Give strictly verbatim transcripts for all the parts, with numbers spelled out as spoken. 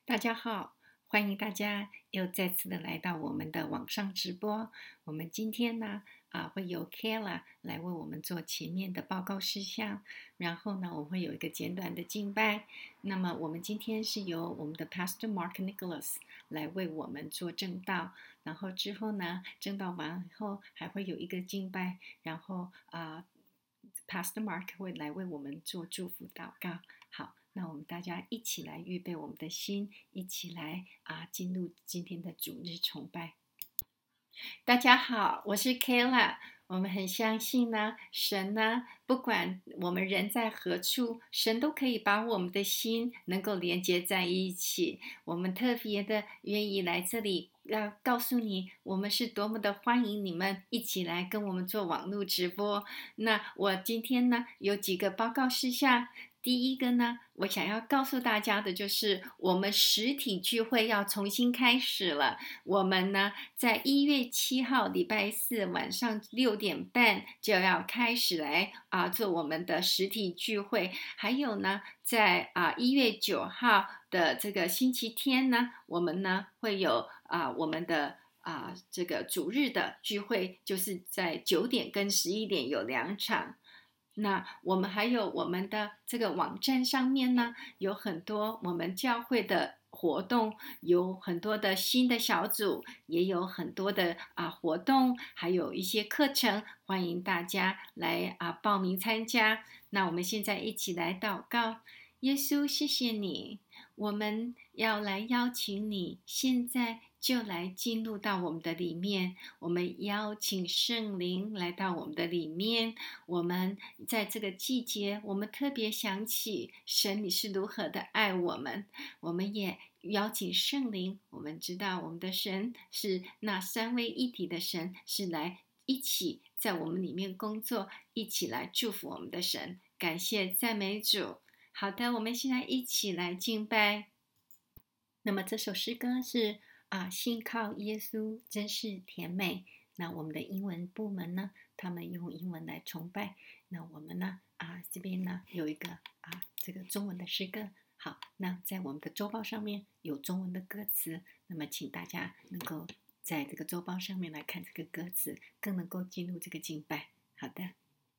大家好，欢迎大家又再次的来到我们的网上直播。我们今天呢，啊，会由 Kayla 来为我们做前面的报告事项，然后呢，我们会有一个简短的敬拜。那么我们今天是由我们的 Pastor Mark Nicholas 来为我们做正道，然后之后呢，正道完后还会有一个敬拜，然后啊、呃、，Pastor Mark 会来为我们做祝福祷告。好。那我们大家一起来预备我们的心，一起来啊进入今天的主日崇拜。大家好，我是 Kayla。我们很相信呢，神呢，不管我们人在何处，神都可以把我们的心能够连接在一起。我们特别的愿意来这里，要告诉你，我们是多么的欢迎你们一起来跟我们做网络直播。那我今天呢，有几个报告事项。第一个呢，我想要告诉大家的就是，我们实体聚会要重新开始了。我们呢，在一月七号礼拜四晚上六点半就要开始来啊做我们的实体聚会。还有呢，在啊一月九号的这个星期天呢，我们呢会有啊我们的。啊，这个主日的聚会就是在九点跟十一点有两场。那我们还有我们的这个网站上面呢，有很多我们教会的活动，有很多的新的小组，也有很多的啊活动，还有一些课程，欢迎大家来啊报名参加。那我们现在一起来祷告。耶稣，谢谢你，我们要来邀请你，现在就来进入到我们的里面。我们邀请圣灵来到我们的里面。我们在这个季节，我们特别想起神你是如何的爱我们。我们也邀请圣灵，我们知道我们的神是那三位一体的神，是来一起在我们里面工作，一起来祝福我们的神。感谢赞美主。好的，我们现在一起来敬拜。那么这首诗歌是啊，信靠耶稣真是甜美。那我们的英文部门呢，他们用英文来崇拜。那我们呢啊，这边呢有一个啊这个中文的诗歌。好，那在我们的周报上面有中文的歌词，那么请大家能够在这个周报上面来看这个歌词，更能够进入这个敬拜。好的。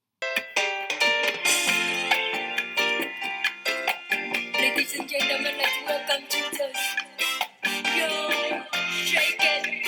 Ladies and gentlemen, let's welcome Jesus. Yo, shake it.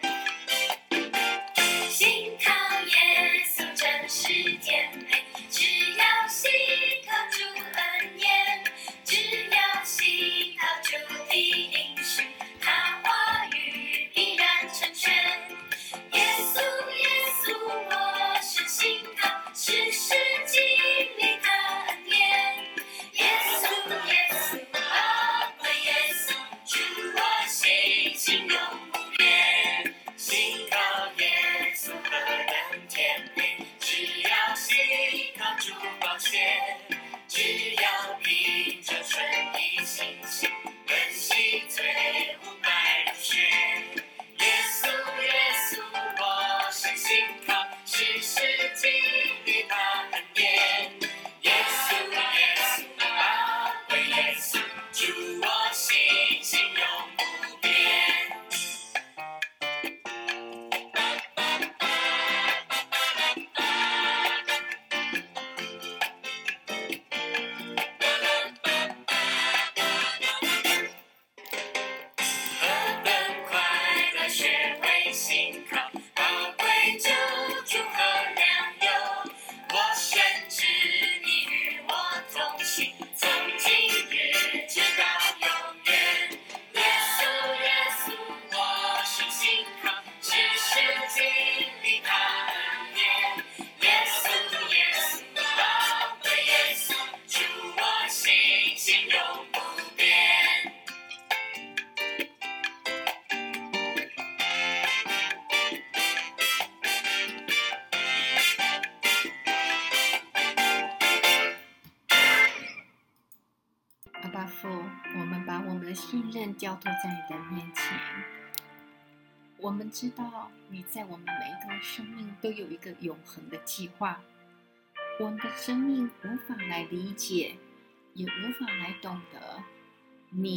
信靠耶稣真是甜美，只要信靠主恩典，只要信靠主的应许，他话语必然成全。耶稣，耶稣，我是信靠，时时经历他恩典。耶稣，耶稣，宝贵耶稣，主我信心永不变。信靠耶稣何等甜美，只要信靠主宝血，只要凭着纯一信心，温习罪污白如雪。耶稣，耶稣，我深信靠，时时经历他恩典。耶稣，耶稣，宝贵耶稣，主我信心永不变。何等快乐学会信靠，宝贵救主和良友。我深知你与我同行，从今日直到永远。耶稣，耶稣，我深信靠，时时经历他恩典。耶稣，耶稣，宝贵耶稣，主我信心永不变。 阿爸父，我们把我们的信任交托在你的面前。我们知道你在我们每一个人生命都有一个永恒的计划，我们的生命无法来理解，也无法来懂得你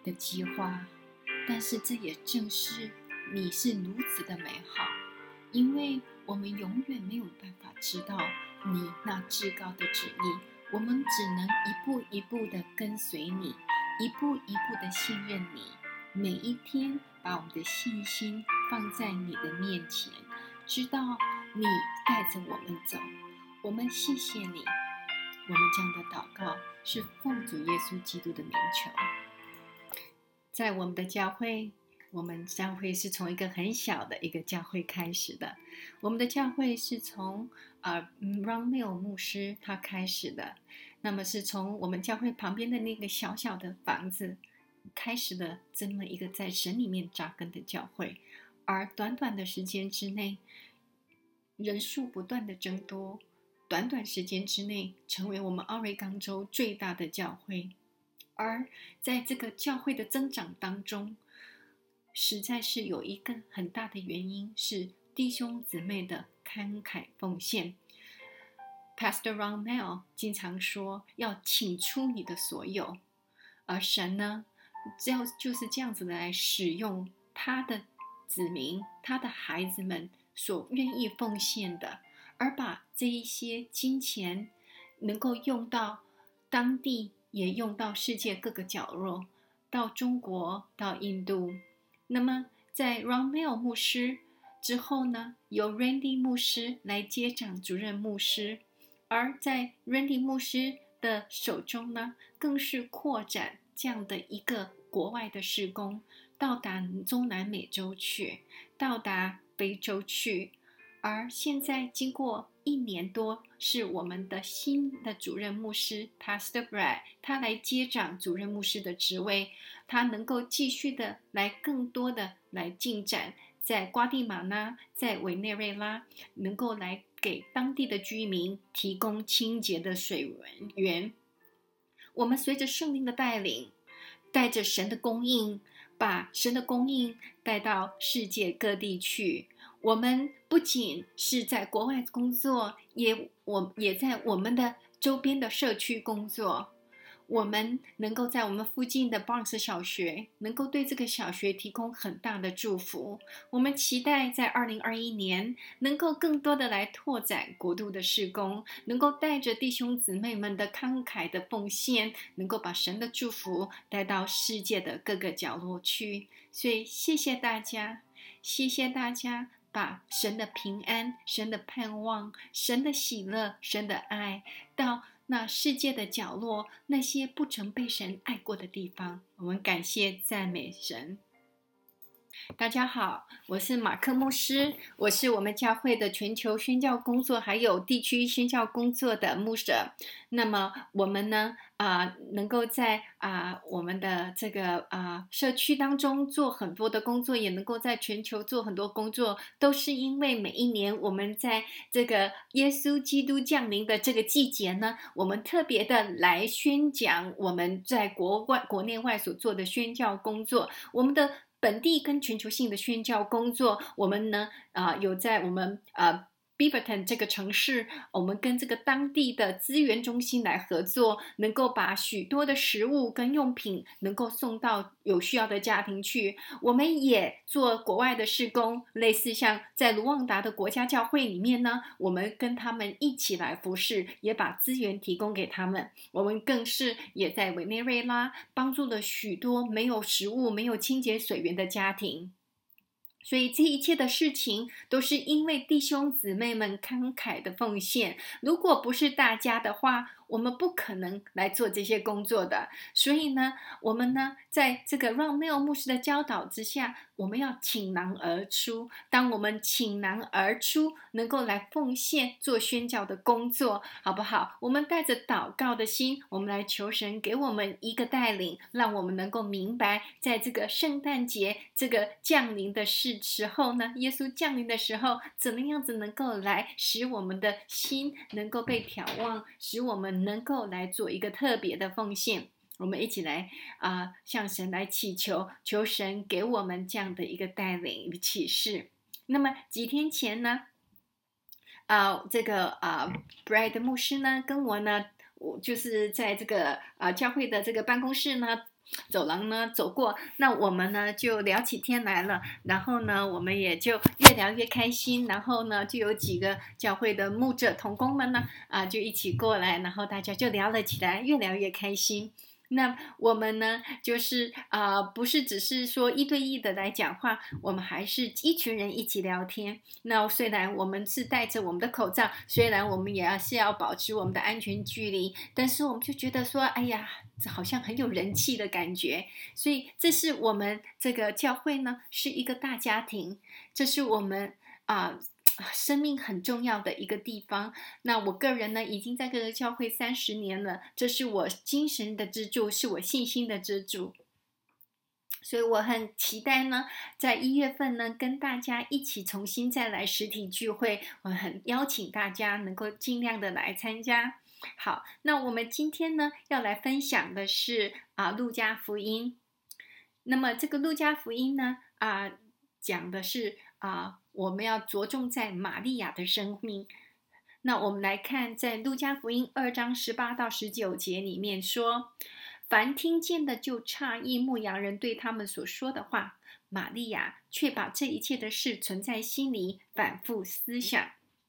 的计划，但是这也正是你是如此的美好，因为我们永远没有办法知道你那至高的旨意，我们只能一步一步的跟随你，一步一步的信任你，每一天把我们的信心放在你的面前，知道你带着我们走。我们谢谢你，我们这样的祷告是奉主耶稣基督的名求。在我们的教会，我们教会是从一个很小的一个教会开始的。我们的教会是从呃 Ron Mill 牧师他开始的，那么是从我们教会旁边的那个小小的房子开始的这么一个在神里面扎根的教会，而短短的时间之内，人数不断的增多，短短时间之内成为我们奥瑞冈州最大的教会。而在这个教会的增长当中，实在是有一个很大的原因，是弟兄姊妹的慷慨奉献。Pastor Ron Mill 经常说要请出你的所有，而神呢，只要就是这样子的来使用他的子民，他的孩子们所愿意奉献的，而把这一些金钱能够用到当地，也用到世界各个角落，到中国，到印度。那么在 Ron Mill 牧师之后呢，由 Randy 牧师来接掌主任牧师，而在 Randy 牧师的手中呢，更是扩展这样的一个国外的事工，到达中南美洲去，到达非洲去。而现在经过一年多，是我们的新的主任牧师 Pastor Brad 他来接掌主任牧师的职位，他能够继续的来更多的来进展，在瓜地马拉，在委内瑞拉，能够来给当地的居民提供清洁的水源。我们随着圣灵的带领，带着神的供应，把神的供应带到世界各地去。我们不仅是在国外工作，也我也在我们的周边的社区工作。我们能够在我们附近的 Bronx 小学，能够对这个小学提供很大的祝福。我们期待在二零二一年能够更多的来拓展国度的事工，能够带着弟兄姊妹们的慷慨的奉献，能够把神的祝福带到世界的各个角落去。所以谢谢大家，谢谢大家把神的平安、神的盼望、神的喜乐、神的爱到那世界的角落，那些不曾被神爱过的地方。我们感谢赞美神。大家好，我是马克牧师，我是我们教会的全球宣教工作还有地区宣教工作的牧者。那么我们呢啊、呃，能够在啊、呃、我们的这个啊、呃、社区当中做很多的工作，也能够在全球做很多工作，都是因为每一年我们在这个耶稣基督降临的这个季节呢，我们特别的来宣讲我们在国外国内外所做的宣教工作。我们的本地跟全球性的宣教工作，我们呢啊、呃、有在我们呃Beaverton 这个城市，我们跟这个当地的资源中心来合作，能够把许多的食物跟用品能够送到有需要的家庭去。我们也做国外的事工，类似像在卢旺达的国家教会里面呢，我们跟他们一起来服侍，也把资源提供给他们。我们更是也在委内瑞拉帮助了许多没有食物、没有清洁水源的家庭。所以这一切的事情都是因为弟兄姊妹们慷慨的奉献，如果不是大家的话，我们不可能来做这些工作的。所以呢，我们呢在这个 Ron Mill 牧师的教导之下，我们要倾囊而出。当我们倾囊而出，能够来奉献做宣教的工作，好不好？我们带着祷告的心，我们来求神给我们一个带领，让我们能够明白，在这个圣诞节这个降临的时时候呢，耶稣降临的时候，怎么样子能够来使我们的心能够被眺望，使我们能够来做一个特别的奉献。我们一起来啊、呃，向神来祈求，求神给我们这样的一个带领与启示。那么几天前呢，啊、呃，这个啊、呃、Brad 牧师呢，跟我呢，我就是在这个啊、呃、教会的这个办公室呢， 走廊呢走过，那我们呢就聊起天来了，然后呢我们也就越聊越开心，然后呢就有几个教会的牧者同工们呢啊就一起过来，然后大家就聊了起来，越聊越开心。那我们呢，就是啊、呃，不是只是说一对一的来讲话，我们还是一群人一起聊天。那虽然我们是戴着我们的口罩，虽然我们也要是要保持我们的安全距离，但是我们就觉得说，哎呀，这好像很有人气的感觉。所以这是我们这个教会呢，是一个大家庭，这是我们啊。呃生命很重要的一个地方。那我个人呢，已经在这个教会三十年了，这是我精神的支柱，是我信心的支柱。所以我很期待呢，在一月份呢，跟大家一起重新再来实体聚会。我很邀请大家能够尽量的来参加。好，那我们今天呢，要来分享的是啊，路加福音。那么这个路加福音呢，啊，讲的是啊。我们要着重在玛利亚的生命。那我们来看，在路加福音二章十八到十九节里面说，凡听见的就诧异牧羊人对他们所说的话，玛利亚却把这一切的事存在心里，反复思想。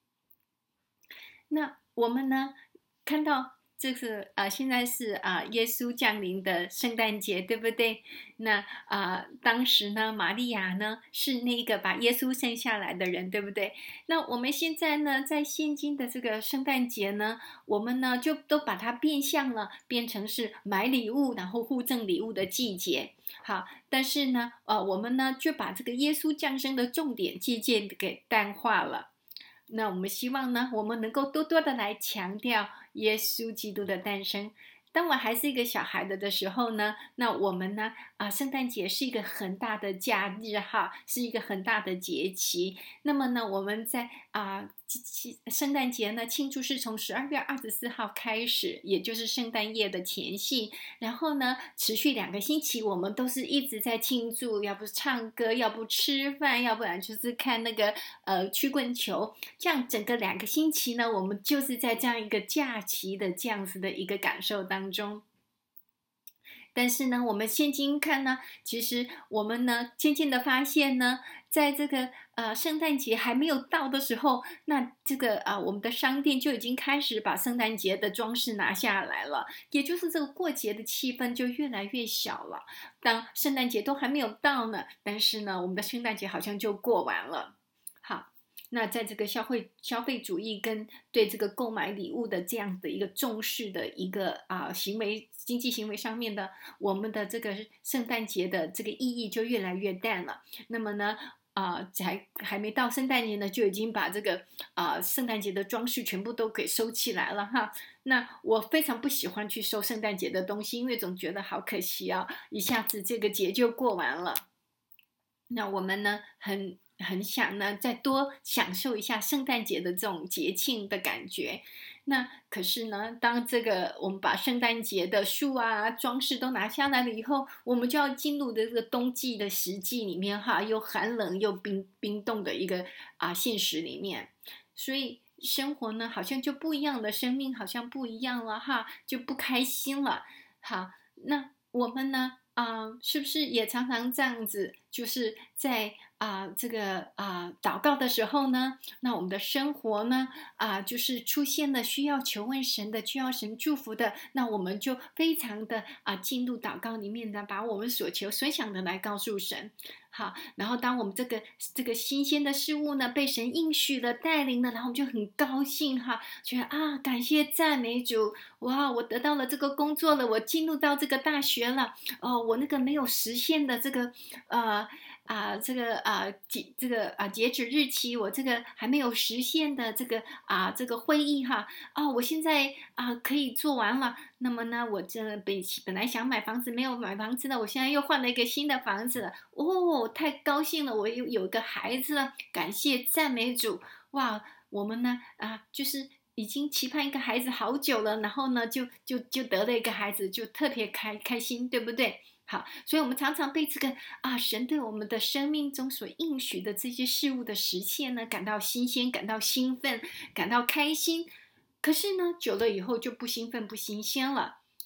那我们呢，看到这是啊、呃，现在是啊、呃，耶稣降临的圣诞节，对不对？那啊、呃，当时呢，玛利亚呢是那个把耶稣生下来的人，对不对？那我们现在呢，在现今的这个圣诞节呢，我们呢就都把它变相了，变成是买礼物然后互赠礼物的季节。好，但是呢，呃，我们呢就把这个耶稣降生的重点渐渐给淡化了。那我们希望呢，我们能够多多的来强调耶稣基督的诞生。当我还是一个小孩子的时候呢，那我们呢，啊、呃，圣诞节是一个很大的假日哈，是一个很大的节期。那么呢，我们在啊、呃，圣诞节呢庆祝是从十二月二十四号开始，也就是圣诞夜的前夕，然后呢，持续两个星期，我们都是一直在庆祝，要不唱歌，要不吃饭，要不然就是看那个呃曲棍球。这样整个两个星期呢，我们就是在这样一个假期的这样子的一个感受当中。但是呢，我们现今看呢，其实我们呢渐渐的发现呢，在这个呃圣诞节还没有到的时候，那这个啊、呃、我们的商店就已经开始把圣诞节的装饰拿下来了，也就是这个过节的气氛就越来越小了。当圣诞节都还没有到呢，但是呢，我们的圣诞节好像就过完了。好。那在这个消费消费主义跟对这个购买礼物的这样的一个重视的一个啊、呃、行为经济行为上面的，我们的这个圣诞节的这个意义就越来越淡了。那么呢，啊、呃、还还没到圣诞节呢，就已经把这个啊、呃、圣诞节的装饰全部都给收起来了哈。那我非常不喜欢去收圣诞节的东西，因为总觉得好可惜啊，一下子这个节就过完了。那我们呢，很。很想呢，再多享受一下圣诞节的这种节庆的感觉。那可是呢，当这个我们把圣诞节的树啊、装饰都拿下来了以后，我们就要进入的这个冬季的时季里面哈，又寒冷又冰冰冻的一个啊现实里面，所以生活呢好像就不一样了，生命好像不一样了哈，就不开心了。好，那我们呢？啊、呃，是不是也常常这样子？就是在啊、呃、这个啊、呃、祷告的时候呢，那我们的生活呢啊、呃、就是出现了需要求问神的、需要神祝福的，那我们就非常的啊、呃、进入祷告里面呢，把我们所求所想的来告诉神。好，然后当我们这个这个新鲜的事物呢被神应许了、带领了，然后我们就很高兴哈，觉得啊感谢赞美主，哇，我得到了这个工作了，我进入到这个大学了，哦，我那个没有实现的这个呃。啊、呃，这个啊截这个啊截止日期，我这个还没有实现的这个啊这个会议哈，哦，我现在啊可以做完了。那么呢，我这本本来想买房子没有买房子了，我现在又换了一个新的房子了，哦，太高兴了！我又有个孩子了，感谢赞美主！哇，我们呢啊就是已经期盼一个孩子好久了，然后呢就就就得了一个孩子，就特别开开心，对不对？好，所以我们常常被这个啊神对我们的生命中所应许的这些事物的实现呢，感到新鲜，感到兴奋，感到开心。可是呢，久了以后就不兴奋、不新鲜了。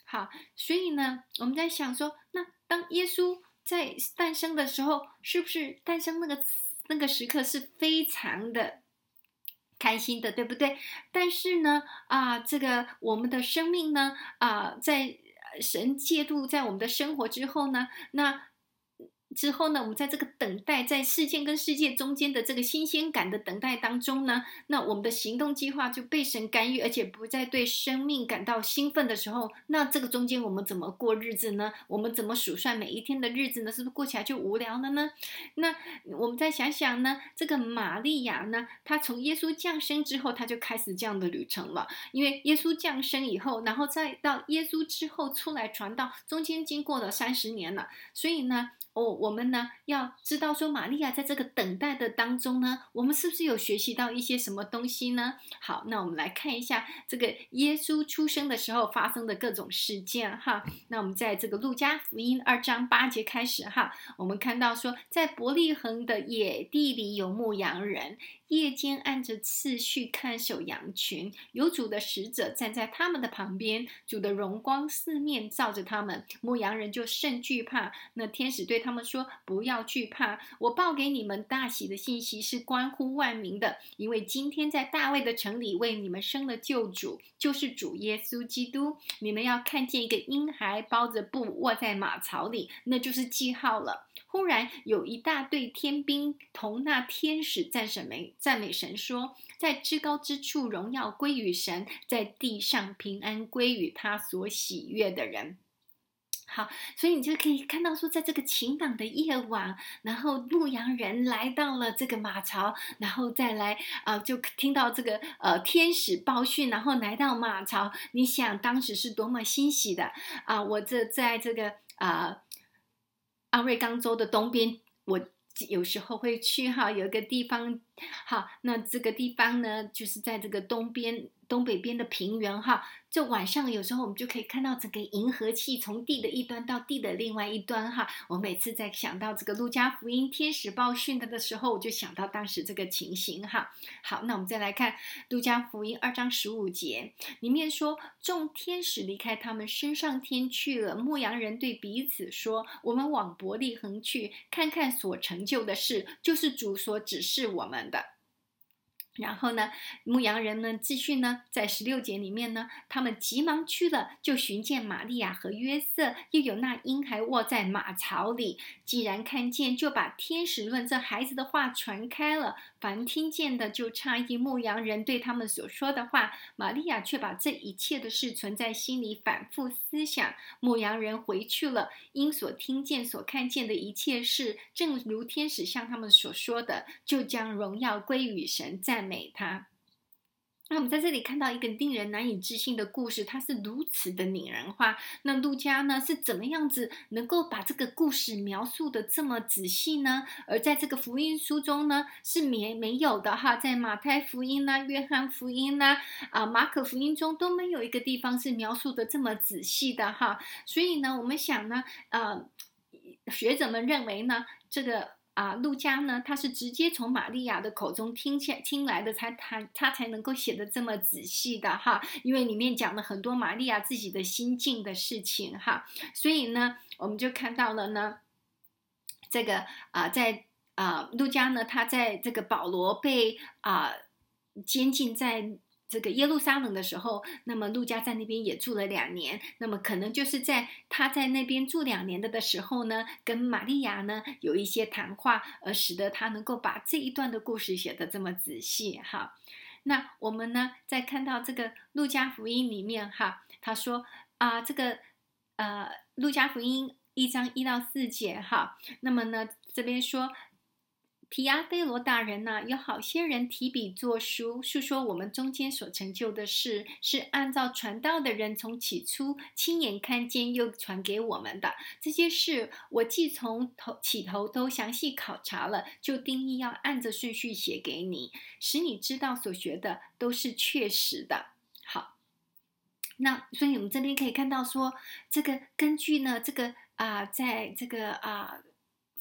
好，所以呢，我们在想说，那当耶稣在诞生的时候，是不是诞生那个那个时刻是非常的开心的，对不对？但是呢，啊，这个我们的生命呢，啊，在神介入在我们的生活之后呢，那之后呢，我们在这个等待，在事件跟世界中间的这个新鲜感的等待当中呢，那我们的行动计划就被神干预，而且不再对生命感到兴奋的时候，那这个中间我们怎么过日子呢？我们怎么数算每一天的日子呢？是不是过起来就无聊了呢？那我们再想想呢，这个玛利亚呢，她从耶稣降生之后，她就开始这样的旅程了。因为耶稣降生以后，然后再到耶稣之后出来传道，中间经过了三十年了，所以呢。哦，我们呢要知道说，玛利亚在这个等待的当中呢，我们是不是有学习到一些什么东西呢？好，那我们来看一下这个耶稣出生的时候发生的各种事件哈。那我们在这个路加福音二章八节开始哈，我们看到说，在伯利恒的野地里有牧羊人，夜间按着次序看守羊群，有主的使者站在他们的旁边，主的荣光四面照着他们，牧羊人就甚惧怕。那天使对他们说：“不要惧怕，我报给你们大喜的信息是关乎万民的，因为今天在大卫的城里为你们生了救主，就是主耶稣基督。你们要看见一个婴孩包着布卧在马槽里，那就是记号了。”忽然有一大队天兵同那天使赞美赞美神说：“在至高之处荣耀归于神，在地上平安归于他所喜悦的人。”好，所以你就可以看到说，在这个晴朗的夜晚，然后牧羊人来到了这个马槽，然后再来啊、呃，就听到这个呃天使报讯，然后来到马槽。你想当时是多么欣喜的啊、呃！我这在这个啊。呃阿瑞冈州的东边，我有时候会去哈，有一个地方，好，那这个地方呢，就是在这个东边、东北边的平原哈。就晚上有时候我们就可以看到整个银河系从地的一端到地的另外一端哈。我每次在想到这个路加福音天使报讯的时候，我就想到当时这个情形哈。好，那我们再来看路加福音二章十五节，里面说，众天使离开他们，升上天去了。牧羊人对彼此说：“我们往伯利恒去，看看所成就的事，就是主所指示我们的。”然后呢，牧羊人呢继续呢，在十六节里面呢，他们急忙去了，就寻见玛利亚和约瑟，又有那婴孩卧在马槽里。既然看见，就把天使论这孩子的话传开了。凡听见的就诧异牧羊人对他们所说的话。玛利亚却把这一切的事存在心里，反复思想。牧羊人回去了，因所听见、所看见的一切事，正如天使向他们所说的，就将荣耀归于神，赞美他。那我们在这里看到一个令人难以置信的故事，它是如此的拟人化。那路加呢是怎么样子能够把这个故事描述的这么仔细呢？而在这个福音书中呢是没没有的哈，在马太福音啦、约翰福音啦、啊马可福音中都没有一个地方是描述的这么仔细的哈。所以呢，我们想呢，呃，学者们认为呢，这个。啊，路加呢，他是直接从玛利亚的口中听起听来的，才他他才能够写得这么仔细的哈，因为里面讲了很多玛利亚自己的心境的事情哈，所以呢，我们就看到了呢，这个啊、呃，在啊、呃、路加呢，他在这个保罗被啊、呃、监禁在。这个耶路撒冷的时候，那么路加在那边也住了两年，那么可能就是在他在那边住两年的的时候呢，跟玛利亚呢有一些谈话，而使得他能够把这一段的故事写得这么仔细哈。那我们呢，在看到这个路加福音里面哈，他说啊、呃，这个呃路加福音一章一到四节哈，那么呢这边说。提阿非罗大人呐、啊，有好些人提笔作书，述说我们中间所成就的事，是按照传道的人从起初亲眼看见又传给我们的。这些事我既从头起头都详细考察了，就定义要按着顺序写给你，使你知道所学的都是确实的。好，那所以我们这边可以看到说，这个根据呢，这个啊、呃，在这个啊。呃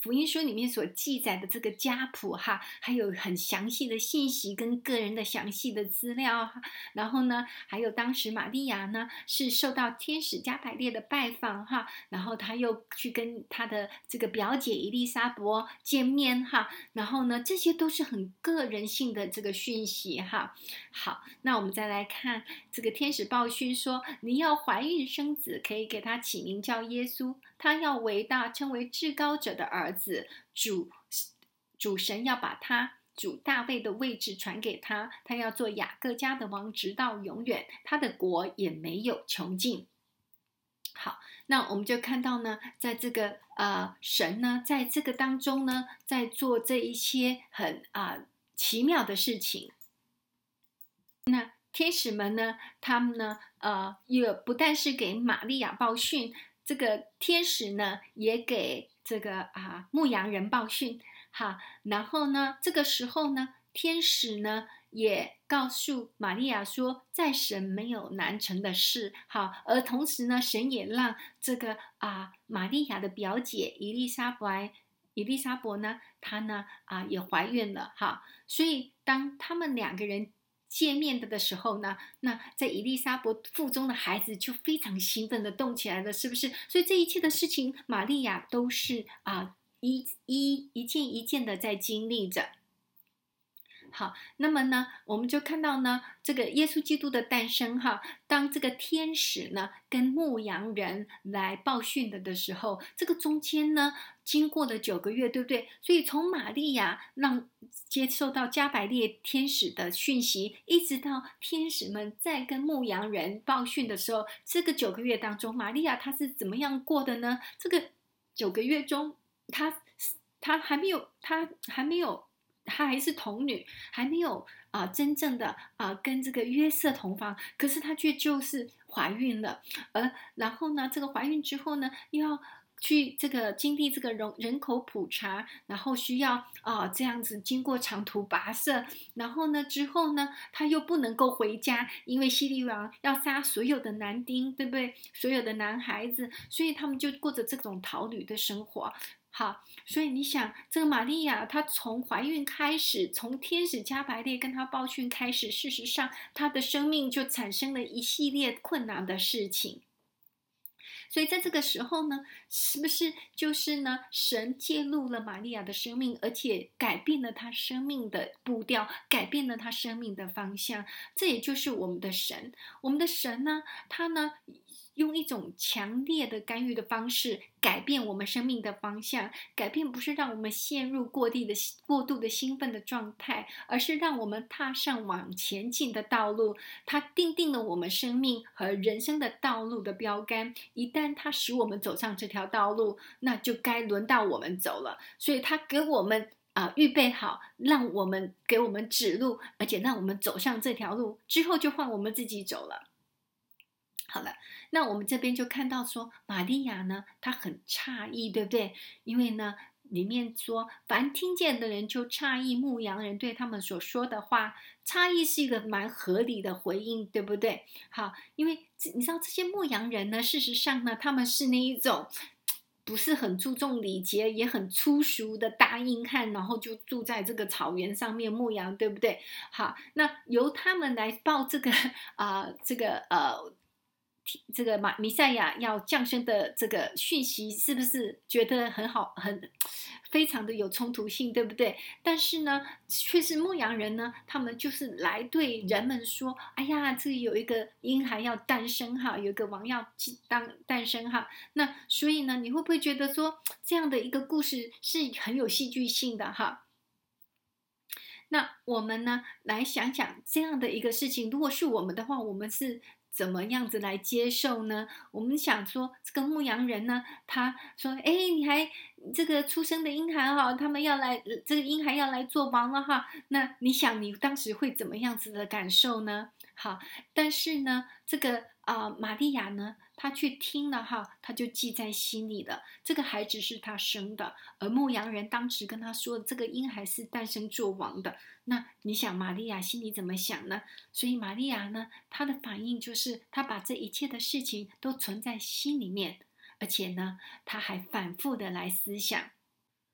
福音书里面所记载的这个家谱哈，还有很详细的信息跟个人的详细的资料哈。然后呢，还有当时玛利亚呢是受到天使加百列的拜访哈，然后她又去跟她的这个表姐伊丽莎伯见面哈，然后呢，这些都是很个人性的这个讯息哈。好，那我们再来看这个天使报讯说，你要怀孕生子，可以给他起名叫耶稣，他要伟大，称为至高者的儿子，主主神要把他主大卫的位置传给他，他要做雅各家的王，直到永远，他的国也没有穷尽。好，那我们就看到呢，在这个呃神呢，在这个当中呢，在做这一些很啊、呃、奇妙的事情。那天使们呢，他们呢，呃，也不但是给玛利亚报讯，这个天使呢，也给这个啊牧羊人报讯。好，然后呢，这个时候呢，天使呢也告诉玛利亚说，在神没有难成的事。好，而同时呢，神也让这个啊玛利亚的表姐伊丽莎白。伊丽莎伯呢，她呢啊也怀孕了哈，所以当他们两个人见面的的时候呢，那在伊丽莎伯腹中的孩子就非常兴奋的动起来了，是不是？所以这一切的事情，玛利亚都是啊一一一件一件的在经历着。好，那么呢，我们就看到呢，这个耶稣基督的诞生哈，当这个天使呢跟牧羊人来报讯的的时候，这个中间呢经过了九个月，对不对？所以从玛利亚让接受到加百列天使的讯息，一直到天使们在跟牧羊人报讯的时候，这个九个月当中，玛利亚她是怎么样过的呢？这个九个月中，她她还没有，她还没有。她还是童女，还没有啊、呃、真正的啊、呃、跟这个约瑟同房，可是她却就是怀孕了，而然后呢，这个怀孕之后呢，又要去这个经历这个人人口普查，然后需要啊、呃、这样子经过长途跋涉，然后呢之后呢，她又不能够回家，因为希律王要杀所有的男丁，对不对？所有的男孩子，所以他们就过着这种逃旅的生活。好，所以你想，这个玛利亚她从怀孕开始，从天使加百列跟她报讯开始，事实上她的生命就产生了一系列困难的事情。所以在这个时候呢，是不是就是呢，神介入了玛利亚的生命，而且改变了她生命的步调，改变了她生命的方向。这也就是我们的神，我们的神呢，他呢用一种强烈的干预的方式改变我们生命的方向。改变不是让我们陷入过地的过度的兴奋的状态，而是让我们踏上往前进的道路。它定定了我们生命和人生的道路的标杆，一旦它使我们走上这条道路，那就该轮到我们走了。所以它给我们啊、呃、预备好，让我们给我们指路，而且让我们走上这条路之后，就换我们自己走了。好了，那我们这边就看到说，玛利亚呢，她很诧异，对不对？因为呢，里面说，凡听见的人就诧异牧羊人对他们所说的话。诧异是一个蛮合理的回应，对不对？好，因为你知道这些牧羊人呢，事实上呢，他们是那一种不是很注重礼节，也很粗俗的大硬汉，然后就住在这个草原上面牧羊，对不对？好，那由他们来报这个啊、呃，这个呃。这个马弥赛亚要降生的这个讯息，是不是觉得很好，很非常的有冲突性，对不对？但是呢，却是牧羊人呢，他们就是来对人们说：“哎呀，这里有一个婴孩要诞生哈，有一个王要当诞生哈。”那所以呢，你会不会觉得说这样的一个故事是很有戏剧性的哈？那我们呢，来想想这样的一个事情，如果是我们的话，我们是怎么样子来接受呢？我们想说，这个牧羊人呢，他说：“哎，你还这个出生的婴孩哈，他们要来，这个婴孩要来做王了哈。”那你想，你当时会怎么样子的感受呢？好，但是呢，这个啊、呃，玛利亚呢，她却听了哈，她就记在心里了。这个孩子是她生的，而牧羊人当时跟她说，这个婴孩是诞生做王的。那你想，玛利亚心里怎么想呢？所以玛利亚呢，她的反应就是，她把这一切的事情都存在心里面，而且呢，她还反复的来思想。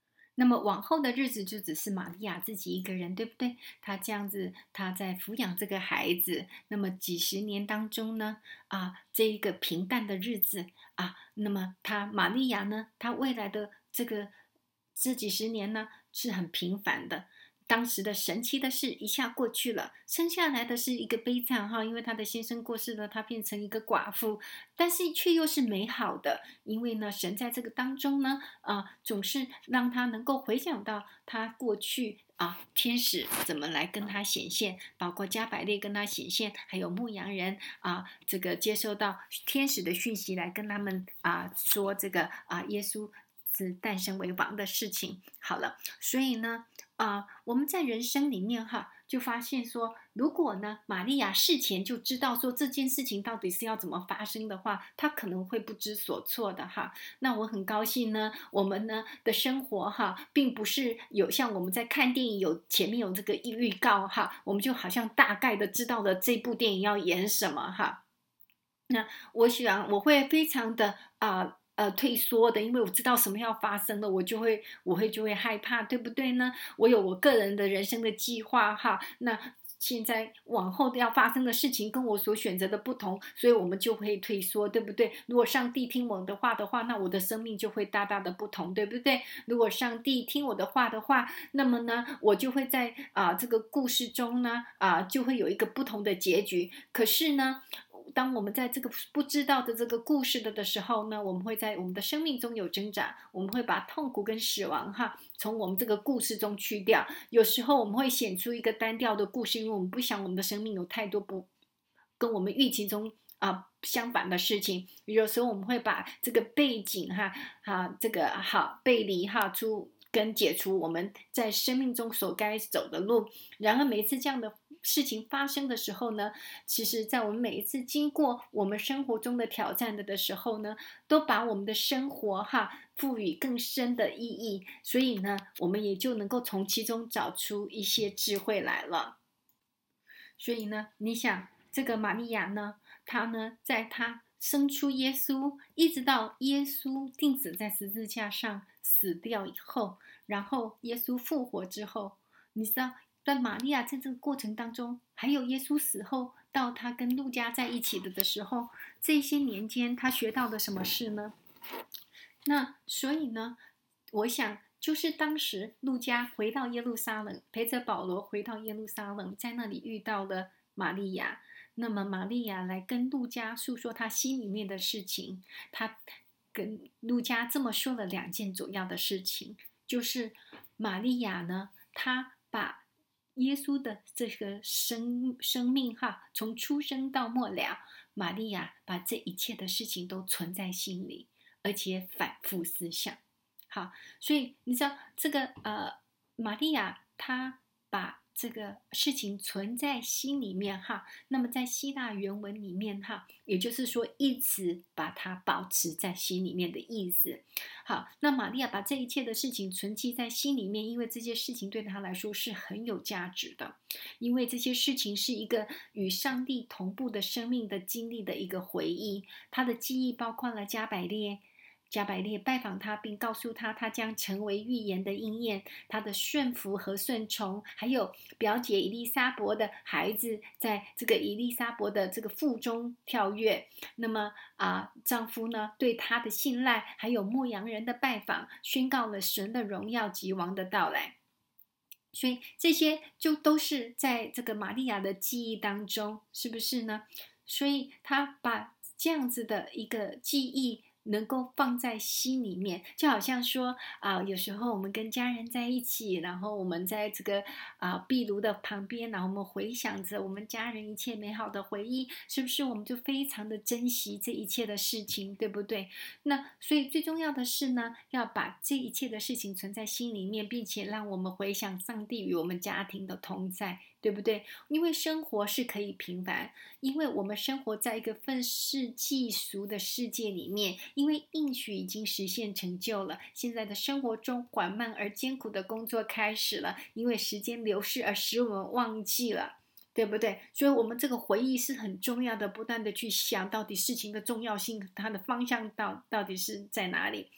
那么往后的日子就只是玛利亚自己一个人，对不对？她这样子，她在抚养这个孩子。那么几十年当中呢，啊，这一个平淡的日子啊，那么她玛利亚呢，她未来的这个这几十年呢，是很平凡的。当时的神奇的事一下过去了，生下来的是一个悲惨哈，因为她的先生过世了，她变成一个寡妇，但是却又是美好的，因为呢，神在这个当中呢，啊、呃，总是让她能够回想到她过去啊，天使怎么来跟她显现，包括加百列跟她显现，还有牧羊人啊，这个接受到天使的讯息来跟他们啊说这个啊耶稣是诞生为王的事情。好了，所以呢。啊、呃，我们在人生里面哈，就发现说，如果呢，玛利亚事前就知道说这件事情到底是要怎么发生的话，她可能会不知所措的哈。那我很高兴呢，我们呢的生活哈，并不是有像我们在看电影有前面有这个预告哈，我们就好像大概的知道了这部电影要演什么哈。那我想我会非常的啊。呃呃，退缩的，因为我知道什么要发生了，我就会，我会就会害怕，对不对呢？我有我个人的人生的计划哈，那现在往后要发生的事情跟我所选择的不同，所以我们就会退缩，对不对？如果上帝听我的话的话，那我的生命就会大大的不同，对不对？如果上帝听我的话的话，那么呢，我就会在啊、呃、这个故事中呢啊、呃、就会有一个不同的结局。可是呢，当我们在这个不知道的这个故事的的时候呢，我们会在我们的生命中有挣扎，我们会把痛苦跟死亡哈从我们这个故事中去掉。有时候我们会显出一个单调的故事，因为我们不想我们的生命有太多不跟我们预期中啊、呃、相反的事情。有时候我们会把这个背景哈哈这个好背离哈出跟解除我们在生命中所该走的路。然而每一次这样的事情发生的时候呢，其实在我们每一次经过我们生活中的挑战的的时候呢，都把我们的生活哈赋予更深的意义，所以呢，我们也就能够从其中找出一些智慧来了。所以呢，你想这个玛利亚呢，她呢，在她生出耶稣，一直到耶稣钉死在十字架上死掉以后，然后耶稣复活之后，你知道在玛利亚在这个过程当中，还有耶稣死后到他跟路加在一起的的时候，这些年间他学到的什么事呢？那所以呢，我想就是当时路加回到耶路撒冷，陪着保罗回到耶路撒冷，在那里遇到了玛利亚。那么玛利亚来跟路加诉说他心里面的事情，他跟路加这么说了两件主要的事情，就是玛利亚呢，她把耶稣的这个生生命哈，从出生到末了，玛利亚把这一切的事情都存在心里，而且反复思想。好，所以你知道这个呃，玛利亚她把这个事情存在心里面哈，那么在希腊原文里面哈，也就是说一直把它保持在心里面的意思。好，那玛利亚把这一切的事情存记在心里面，因为这些事情对她来说是很有价值的，因为这些事情是一个与上帝同步的生命的经历的一个回忆。她的记忆包括了加百列。加百列拜访他，并告诉他他将成为预言的应验，他的顺服和顺从，还有表姐以利沙伯的孩子在这个以利沙伯的这个腹中跳跃。那么啊、呃，丈夫呢对他的信赖，还有牧羊人的拜访，宣告了神的荣耀及王的到来。所以这些就都是在这个玛利亚的记忆当中，是不是呢？所以他把这样子的一个记忆能够放在心里面，就好像说啊、呃，有时候我们跟家人在一起，然后我们在这个啊、呃、壁炉的旁边，然后我们回想着我们家人一切美好的回忆，是不是我们就非常的珍惜这一切的事情，对不对？那所以最重要的是呢，要把这一切的事情存在心里面，并且让我们回想上帝与我们家庭的同在，对不对？因为生活是可以平凡，因为我们生活在一个愤世嫉俗的世界里面，因为应许已经实现成就了，现在的生活中缓慢而艰苦的工作开始了，因为时间流逝而使我们忘记了，对不对？所以我们这个回忆是很重要的，不断的去想到底事情的重要性，它的方向到到底是在哪里。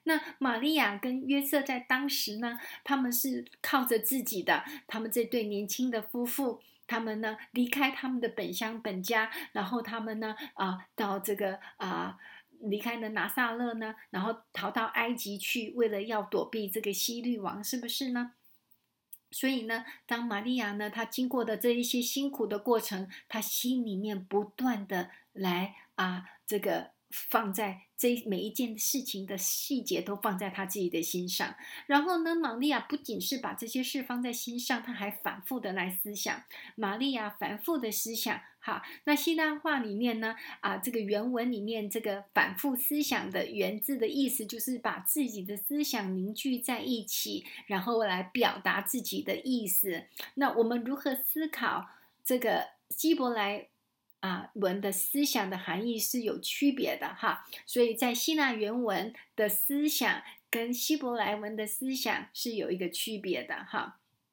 那玛利亚跟约瑟在当时呢，他们是靠着自己的，他们这对年轻的夫妇，他们呢离开他们的本乡本家，然后他们呢啊、呃、到这个啊。呃离开了拿撒勒呢，然后逃到埃及去，为了要躲避这个希律王，是不是呢？所以呢，当玛利亚呢，她经过的这一些辛苦的过程，她心里面不断的来啊，这个放在这每一件事情的细节都放在她自己的心上。然后呢，玛利亚不仅是把这些事放在心上，她还反复的来思想。玛利亚反复的思想，好，那希腊话里面呢，啊，这个原文里面这个反复思想的原字的意思，就是把自己的思想凝聚在一起，然后来表达自己的意思。那我们如何思考这个希伯来啊文的思想的含义是有区别的哈，所以在希腊原文的思想跟希伯来文的思想是有一个区别的哈。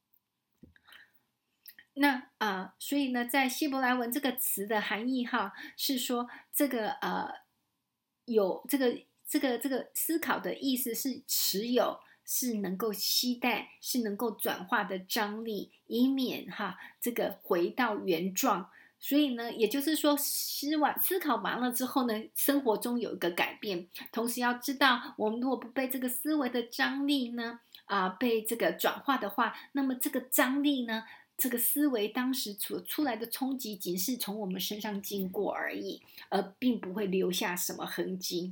那啊、呃，所以呢，在希伯来文这个词的含义哈，是说这个呃有这个这个这个思考的意思是持有，是能够携带，是能够转化的张力，以免哈这个回到原状。所以呢，也就是说，思完思考完了之后呢，生活中有一个改变。同时要知道，我们如果不被这个思维的张力呢啊、呃、被这个转化的话，那么这个张力呢。这个思维当时所出来的冲击，仅是从我们身上经过而已，而并不会留下什么痕迹。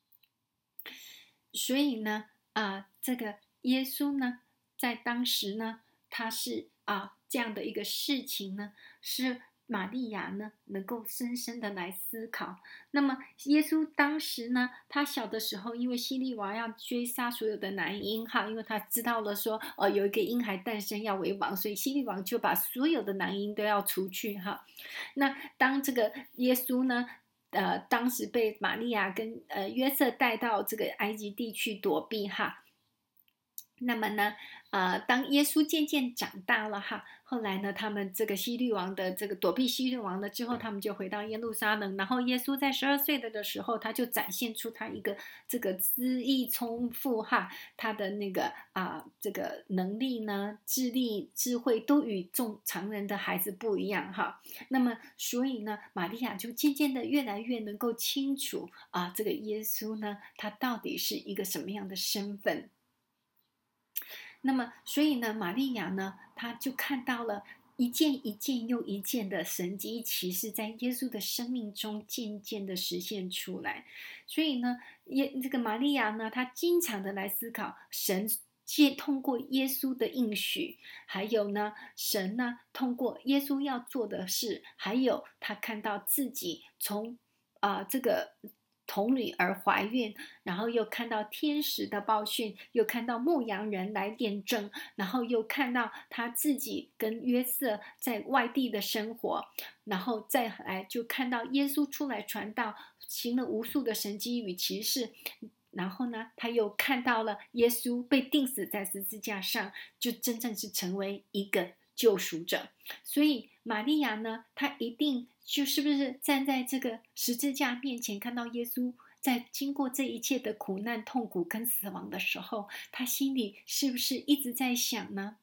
所以呢，啊、呃，这个耶稣呢，在当时呢，他是啊、呃、这样的一个事情呢，是玛利亚呢能够深深的来思考。那么耶稣当时呢，他小的时候，因为希律王要追杀所有的男婴哈，因为他知道了说，呃，有一个婴孩诞生要为王，所以希律王就把所有的男婴都要除去哈。那当这个耶稣呢，呃，当时被玛利亚跟呃约瑟带到这个埃及地去躲避哈。那么呢，呃，当耶稣渐渐长大了哈，后来呢，他们这个希律王的这个躲避希律王了之后，他们就回到耶路撒冷。然后耶稣在十二岁的的时候，他就展现出他一个这个恣意聪富哈，他的那个啊、呃、这个能力呢、智力、智慧都与众常人的孩子不一样哈。那么所以呢，玛利亚就渐渐的越来越能够清楚啊、呃，这个耶稣呢，他到底是一个什么样的身份。那么，所以呢，玛利亚呢，她就看到了一件一件又一件的神迹奇事，在耶稣的生命中渐渐的实现出来。所以呢，耶这个玛利亚呢，她经常的来思考神借通过耶稣的应许，还有呢，神呢通过耶稣要做的事，还有她看到自己从啊、呃、这个。童女儿怀孕，然后又看到天使的报讯，又看到牧羊人来验证，然后又看到他自己跟约瑟在外地的生活，然后再来就看到耶稣出来传道，行了无数的神迹与奇事。然后呢，他又看到了耶稣被钉死在十字架上，就真正是成为一个救赎者。所以玛利亚呢，她一定就是不是站在这个十字架面前，看到耶稣在经过这一切的苦难、痛苦跟死亡的时候，她心里是不是一直在想呢？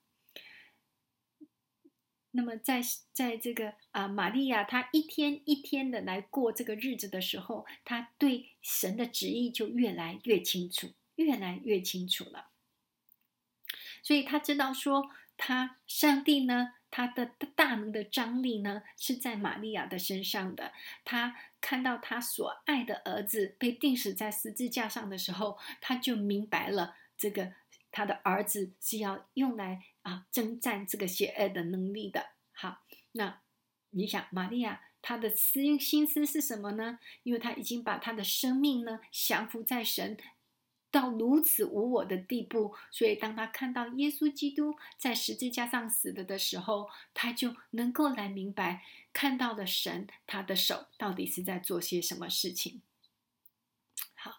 那么在在这个啊、呃，玛利亚她一天一天的来过这个日子的时候，她对神的旨意就越来越清楚，越来越清楚了。所以她知道说，他上帝呢，他的大能的张力呢，是在玛利亚的身上的。他看到他所爱的儿子被钉死在十字架上的时候，他就明白了这个他的儿子是要用来啊征战这个邪恶的能力的。好，那你想玛利亚她的心心思是什么呢？因为她已经把她的生命呢降服在神到如此无我的地步，所以当他看到耶稣基督在十字架上死了的时候，他就能够来明白，看到了神他的手到底是在做些什么事情。好，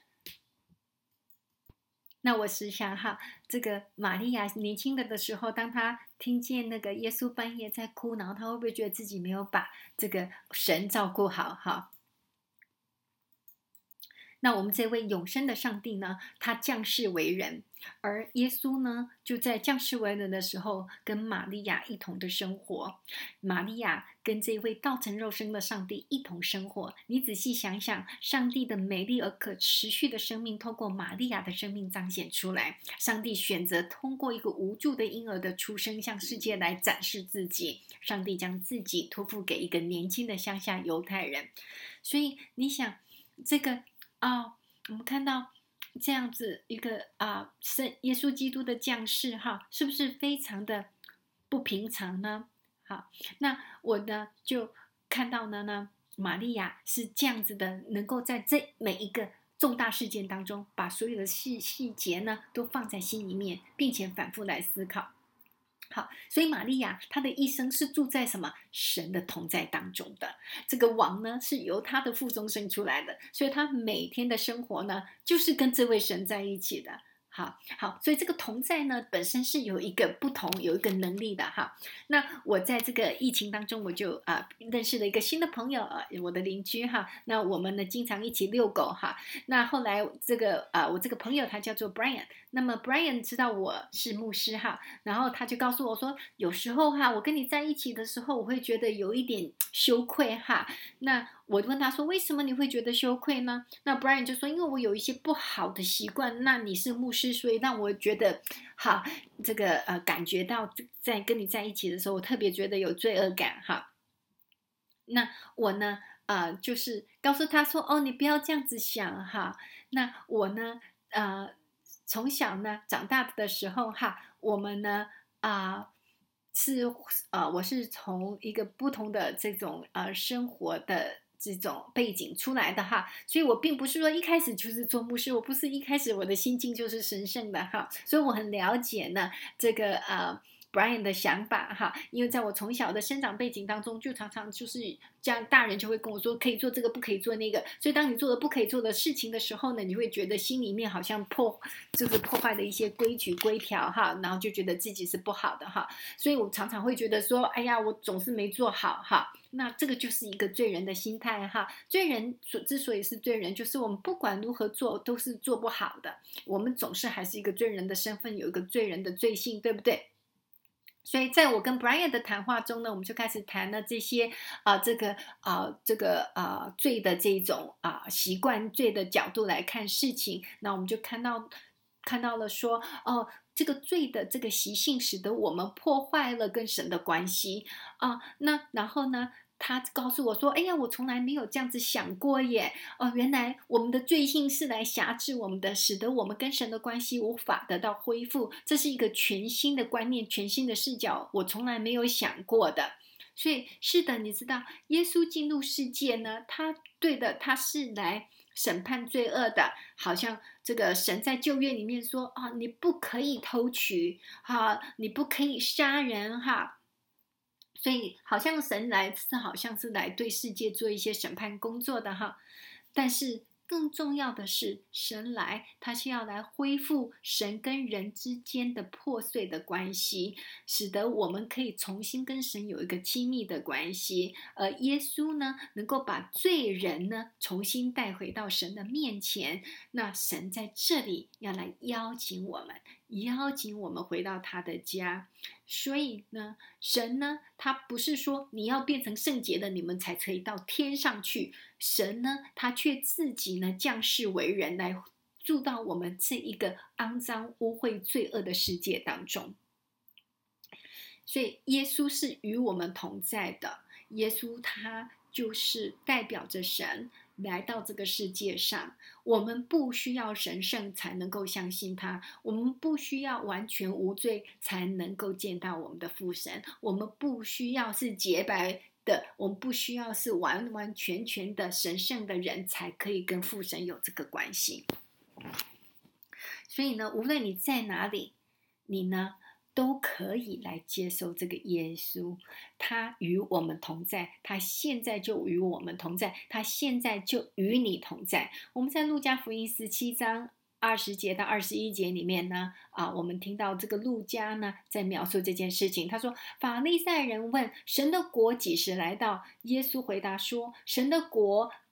那我试想哈，这个玛利亚年轻的的时候，当他听见那个耶稣半夜在哭，然后他会不会觉得自己没有把这个神照顾好哈？ 那我们这位永生的上帝呢，他降世为人，而耶稣呢，就在降世为人的时候，跟玛利亚一同的生活。玛利亚跟这位道成肉身的上帝一同生活。你仔细想想，上帝的美丽而可持续的生命，透过玛利亚的生命彰显出来。上帝选择通过一个无助的婴儿的出生，向世界来展示自己。上帝将自己托付给一个年轻的乡下犹太人。所以你想，这个啊、哦，我们看到这样子一个啊，圣、呃、耶稣基督的降世哈，是不是非常的不平常呢？好，那我呢就看到了呢，玛利亚是这样子的，能够在这每一个重大事件当中，把所有的细细节呢都放在心里面，并且反复来思考。好，所以玛利亚她的一生是住在什么神的同在当中的。这个王呢是由她的腹中生出来的，所以她每天的生活呢就是跟这位神在一起的。好好，所以这个同在呢本身是有一个不同，有一个能力的哈。那我在这个疫情当中，我就啊、呃、认识了一个新的朋友啊、呃，我的邻居哈。那我们呢经常一起遛狗哈。那后来这个啊、呃、我这个朋友他叫做 Brian， 那么 Brian 知道我是牧师哈，然后他就告诉我说，有时候哈我跟你在一起的时候，我会觉得有一点羞愧哈。那我问他说，为什么你会觉得羞愧呢？那 Brian 就说，因为我有一些不好的习惯，那你是牧师，所以让我觉得好这个呃感觉到在跟你在一起的时候，我特别觉得有罪恶感哈。那我呢呃就是告诉他说，哦，你不要这样子想哈。那我呢呃从小呢长大的时候哈，我们呢啊、呃是呃我是从一个不同的这种呃生活的这种背景出来的哈，所以我并不是说一开始就是做牧师，我不是一开始我的心境就是神圣的哈，所以我很了解呢这个呃 Brian 的想法哈，因为在我从小的生长背景当中，就常常就是这样，大人就会跟我说可以做这个，不可以做那个，所以当你做的不可以做的事情的时候呢，你会觉得心里面好像破就是破坏了一些规矩规条哈，然后就觉得自己是不好的哈，所以我常常会觉得说，哎呀，我总是没做好哈。那这个就是一个罪人的心态哈，罪人所之所以是罪人，就是我们不管如何做都是做不好的，我们总是还是一个罪人的身份，有一个罪人的罪性，对不对？所以在我跟 Brian 的谈话中呢，我们就开始谈了这些啊、呃，这个啊、呃，这个啊、呃、罪的这种啊、呃、习惯罪的角度来看事情，那我们就看到看到了说，哦，这个罪的这个习性使得我们破坏了跟神的关系啊、呃，那然后呢？他告诉我说：“哎呀，我从来没有这样子想过耶！哦，原来我们的罪性是来辖制我们的，使得我们跟神的关系无法得到恢复。这是一个全新的观念，全新的视角，我从来没有想过的。所以，是的，你知道，耶稣进入世界呢，他对的，他是来审判罪恶的。好像这个神在旧约里面说啊，你不可以偷取，哈，你不可以杀人，哈。”所以好像神来是好像是来对世界做一些审判工作的哈，但是更重要的是，神来他是要来恢复神跟人之间的破碎的关系，使得我们可以重新跟神有一个亲密的关系。而耶稣呢，能够把罪人呢重新带回到神的面前，那神在这里要来邀请我们，邀请我们回到他的家。所以呢，神呢，他不是说你要变成圣洁的，你们才可以到天上去。神呢，他却自己呢降世为人，来住到我们这一个肮脏、污秽、罪恶的世界当中。所以，耶稣是与我们同在的。耶稣他就是代表着神来到这个世界上，我们不需要神圣才能够相信他，我们不需要完全无罪才能够见到我们的父神，我们不需要是洁白的，我们不需要是完完全全的神圣的人才可以跟父神有这个关系。所以呢，无论你在哪里，你呢都可以来接受这个耶稣，他与我们同在，他现在就与我们同在，他现在就与你同在。我们在路加福音十七章二十节到二十一节里面呢，啊，我们听到这个路加呢在描述这件事情。他说，法利赛人问神的国几时来到？耶稣回答说，神的国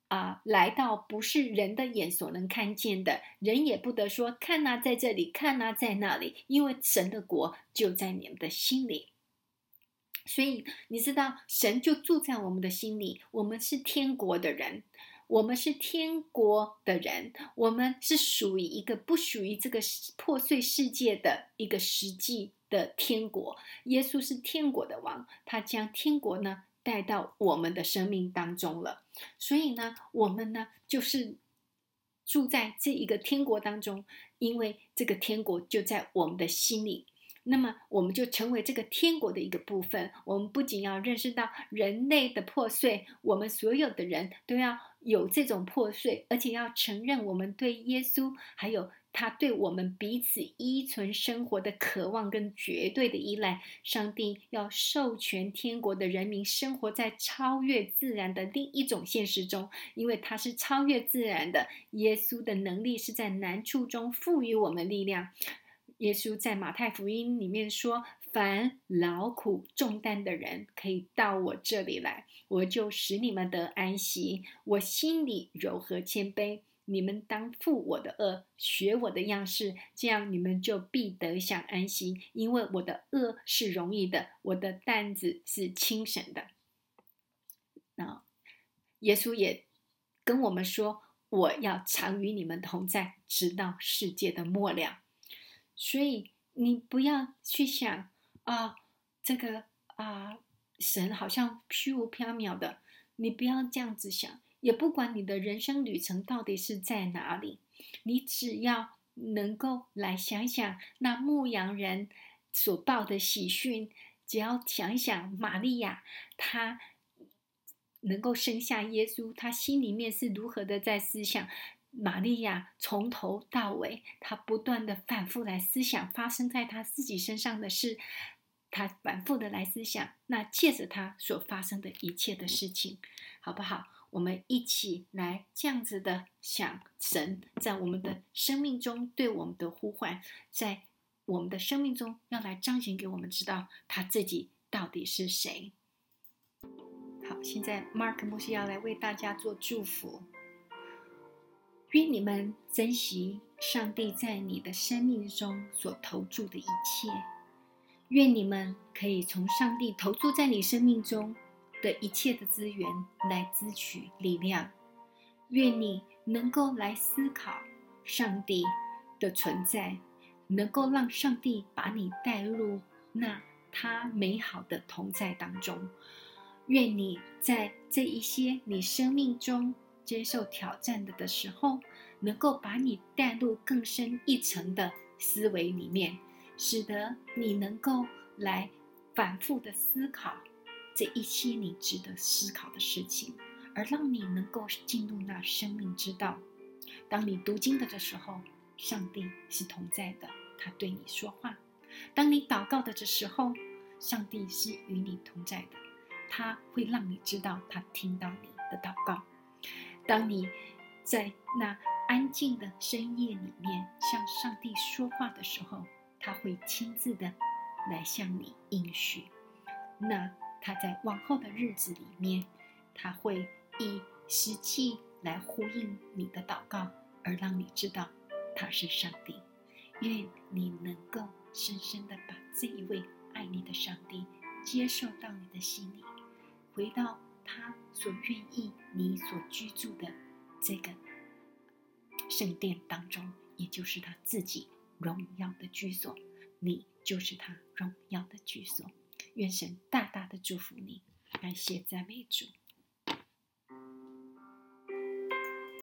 啊、来到不是人的眼所能看见的，人也不得说看啊在这里，看啊在那里，因为神的国就在你们的心里。所以你知道，神就住在我们的心里，我们是天国的人，我们是天国的人，我们是属于一个不属于这个破碎世界的一个实际的天国。耶稣是天国的王，他将天国呢带到我们的生命当中了。所以呢，我们呢就是住在这一个天国当中，因为这个天国就在我们的心里。那么我们就成为这个天国的一个部分。我们不仅要认识到人类的破碎，我们所有的人都要有这种破碎，而且要承认我们对耶稣还有他对我们彼此依存生活的渴望跟绝对的依赖。上帝要授权天国的人民生活在超越自然的另一种现实中，因为他是超越自然的。耶稣的能力是在难处中赋予我们力量。耶稣在马太福音里面说，凡劳苦重担的人可以到我这里来，我就使你们得安息。我心里柔和谦卑，你们当负我的恶，学我的样式，这样你们就必得享安息。因为我的恶是容易的，我的担子是轻省的。那耶稣也跟我们说，我要常与你们同在，直到世界的末了。所以你不要去想啊，这个啊，神好像虚无缥缈的，你不要这样子想。也不管你的人生旅程到底是在哪里，你只要能够来想想那牧羊人所报的喜讯，只要想一想玛利亚，她能够生下耶稣，她心里面是如何的在思想。玛利亚从头到尾，她不断的反复来思想发生在她自己身上的事，她反复的来思想那借着她所发生的一切的事情，好不好？我们一起来这样子的想神在我们的生命中对我们的呼唤，在我们的生命中要来彰显给我们知道他自己到底是谁。好，现在 Mark 牧师要来为大家做祝福。愿你们珍惜上帝在你的生命中所投注的一切，愿你们可以从上帝投注在你生命中的一切的资源来支取力量。愿你能够来思考上帝的存在，能够让上帝把你带入那他美好的同在当中。愿你在这一些你生命中接受挑战的的时候，能够把你带入更深一层的思维里面，使得你能够来反复的思考这一些你值得思考的事情，而让你能够进入那生命之道。当你读经的的时候，上帝是同在的，他对你说话。当你祷告的的时候，上帝是与你同在的，他会让你知道他听到你的祷告。当你在那安静的深夜里面向上帝说话的时候，他会亲自的来向你应许。那他在往后的日子里面，他会以实际来呼应你的祷告，而让你知道他是上帝。愿你能够深深的把这一位爱你的上帝接受到你的心里，回到他所愿意你所居住的这个圣殿当中，也就是他自己荣耀的居所，你就是他荣耀的居所。愿神大大的祝福你，感谢赞美主。